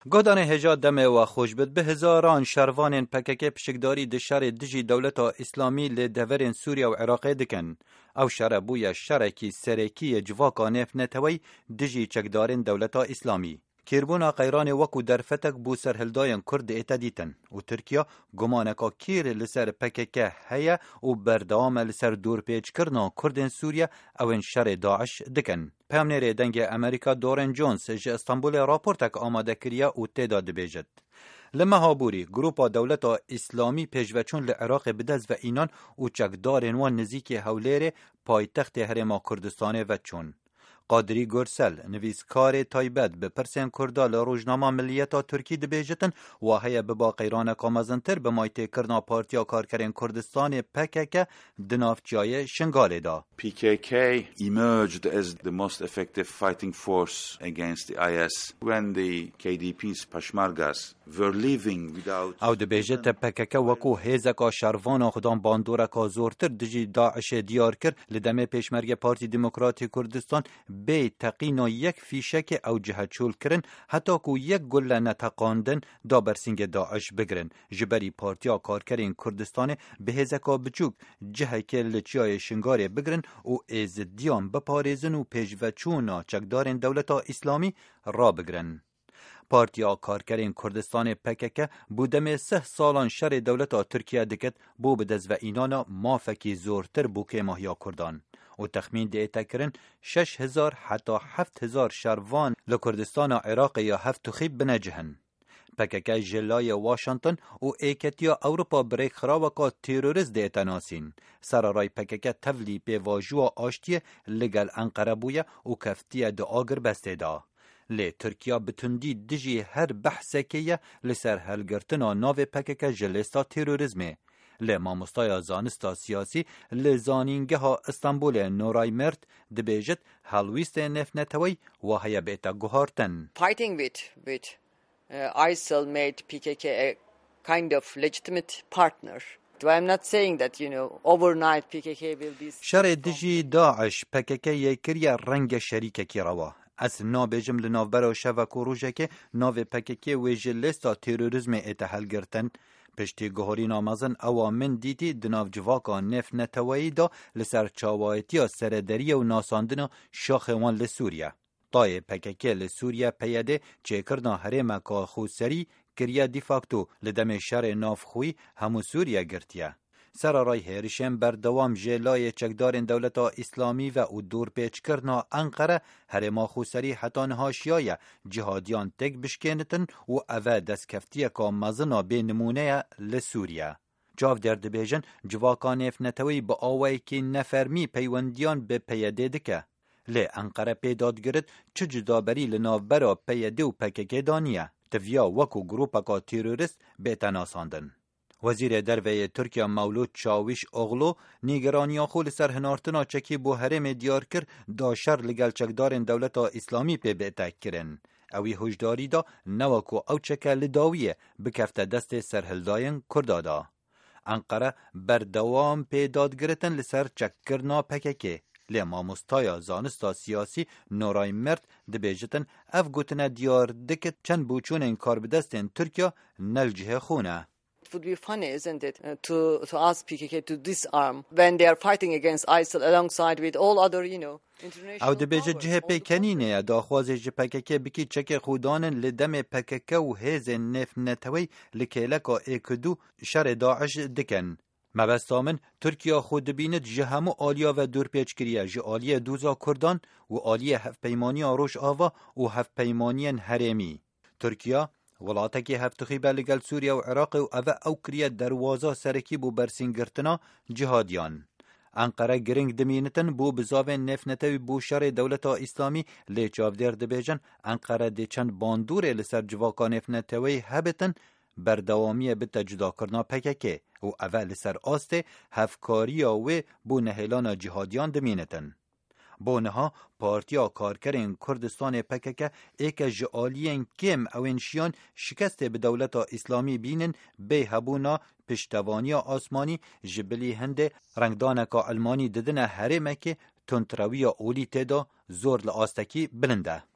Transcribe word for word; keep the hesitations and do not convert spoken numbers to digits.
گودان هجا دمه و خوشبت به هزاران شروان پکک پشکداری دشار دجی دولتا اسلامی لدورین سوریا و عراق دکن. او شر بویا شرکی سرکی جواکا نف نتوی دجی چکدارین دولتا اسلامی. کیربونا قیران وکو در فتک بو سرهلداین کرد ایتا دیتن و ترکیا گمانکا کیر لسر پکک هیا و بردوام لسر دور پیچ کرنا کردین سوریا اوین شر داعش دکن. پیامنر دنگ امریکا دورن جونز ج استانبول راپورتک آماده کریا و تعداد بیجد. لما هابوری گروپا دولتا اسلامی پیشوچون لعراق بدز و اینان و چکدارن و نزیک هولیر پایتخت هرما کردستان و چون. قادری گرسل نویسکار تایبت به پرسین کردا لروجنامه ملیتا ترکی دبیجتن و هیا به با قیران کامازنتر به مایته کرنا پارتیا کارکرین کردستان پکک دنافچای شنگاله دا. P K K emerged as the most effective fighting force against the I S when the K D P's Peshmergas were leaving without او دبیجت پکک وکو هیزکا شروان خودان باندورکا زورتر دجی داعش دیار کر لدمه پیشمرگ پارتی دموکراتی کردستان بی تقینا یک فیشک او جهتشول کرن حتی کو یک گل نتقاندن دا برسینگ داعش بگرن جبری پارتیا کارکرین کردستان به هزکا بچوک جهک لچیای شنگاری بگرن و از دیان بپاریزن و پیشوچونا چکدارین دولتا اسلامی را بگرن. پارتیا کارکرین کردستان پکک بودم سه سالان شر دولتا ترکیه دکت بو بدز و اینانا مافکی زورتر بوکه ماهیا کردان. و تخمین دیتا کرن شش هزار حتی هفت هزار شروان لکردستان عراق یا هفت خیب بنجهن. پکک جلای واشنطن و ایکتیا اوروپا بریک خراوکا تیروریست دیتا ناسین. سرارای پکک تولی پی واجوا آشتی لگل انقره بویا و کفتیا دو آگر بسته دا. لی ترکیه بتندی دجی هر بحثکیه لسر هلگرتنا ناو پکک جلستا تیروریزمه. لی ماموستای زانستا سیاسی لی زانینگه ها استانبول نورای مرد دبیجت هلویست نفنتوی و هیا بیتا گوهارتن. Fighting with, with uh, ISIL made P K K a kind of legitimate partner. I'm not saying that, you know, overnight P K K will be... شر دجی داعش پکک یکریا رنگ شریک کی روا. از نابجم لناوبر و شوک و روژه که ناو پککی ویجه لیستا تیروریزم اتحال گرتن پشتی گهاری نامازن اوامن دیتی دناو جواکا نف نتوایی دا لسر چاوایتی سردری و ناساندن شاخوان لسوریا. طای پککی لسوریا پیاده چه کرنا حریم که خوصری کریا دی فاکتو لدم شر ناف خوی همو سوریا گرتیا. سرارای هریشن بردوام جلای چکدارین دولتا اسلامی و او دور پیچ کرنا انقره هرما خوسری حتی نهاشیای جهادیان تک بشکنتن و اوه دست کفتیه که مزنا به نمونه لسوریا. جاو درد بیجن جواکان افنتوی با آوه که نفرمی پیوندیان به پیاده دکه. لی انقره پیداد گرد چه جدابری لناوبرا پیاده و پکک دانیه. تویا وکو گروپکا تیروریست بیتناساندن. وزیر دروی ترکیه مولود چاویش اغلو نیگرانیا خول سر هنارتنا چکی بو هرم دیار کر دا شر لگل چکدارین دولتا اسلامی پی بیتک کرن. اوی هجداری دا نوکو او چکه لداویه بکفت دست سرهلداین کردادا. انقره بردوام پیداد گرتن لسر چکرنا پککه. لی ماموستایا زانستا سیاسی نورای مرد دبیجتن اف گوتنه دیار دکت چند بوچون این کار بدستین ترکیه نلجه خونه. It would be funny, isn't it, uh, to, to ask P K K to disarm when they are fighting against ISIL alongside with all other, you know, international او دبیجه جه پیکنینه داخوازه جه پککه بکی چک خودانن لدم پککه و هیز نف نتوی لکیلکا ایکدو شر داعش دکن. مبستامن ترکیه خود بیند جه همو آلیا و دور پیچ کریه جه آلیه دوزا کردان و آلیه هفت پیمانی آروش آوا و هفت پیمانی هرمی. ترکیه ولاتکی هفت خیبه لگل سوریا و عراق و اوه او کریه دروازه سرکی بو برسینگرتنا جهادیان. انقره گرنگ دمینتن بو بزاوین نفنتوی بو شر دولتا اسلامی لی چاودر دبیجن انقره دی چند باندور لسر جواکا نفنتوی هبتن بردوامی بتا جدا کرنا پککه و اوه لسر آسته هفکاری و بو نهیلان جهادیان دمینتن. بونها پارتیا کارکرین کردستان پکک ایک جعالین کم اوینشیان شکست به دولت اسلامی بینن به هبونا پشتوانی آسمانی جبلی هنده رنگدانکا المانی ددن هرمه که تنتروی اولی تدا زور لآستکی بلنده.